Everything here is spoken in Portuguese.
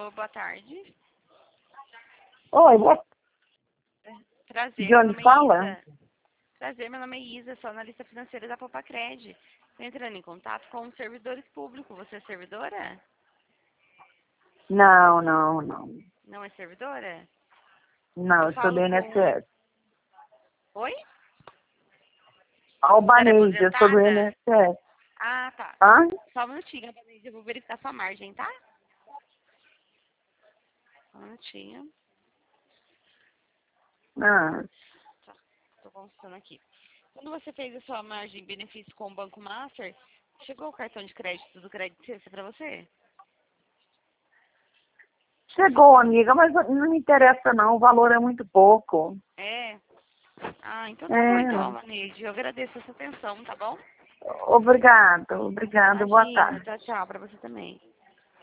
Alô, boa tarde. Oi, boa... Prazer, De onde fala? Isa. Prazer, meu nome é Isa, sou analista financeira da Popacred. Estou entrando em contato com os servidores públicos. Você é servidora? Não, não, não. Não é servidora? Não, Eu eu sou do falo com... INSS. Oi? Você é Albanese, eu sou do aposentada? INSS. Ah, tá. Hã? Só um minutinho, Albanese, eu vou verificar sua margem, tá? Só um minutinho. Ah, Tá, tô consultando aqui. Quando você fez a sua margem de benefício com o Banco Master, chegou o cartão de crédito do Crédito Sexta pra você? chegou, amiga, mas não me interessa não, o valor é muito pouco. É. Ah, então tá bom, então, É, Albanese. Eu agradeço a sua atenção, tá bom? obrigado, boa Imagina, tarde. tchau, tchau, pra você também.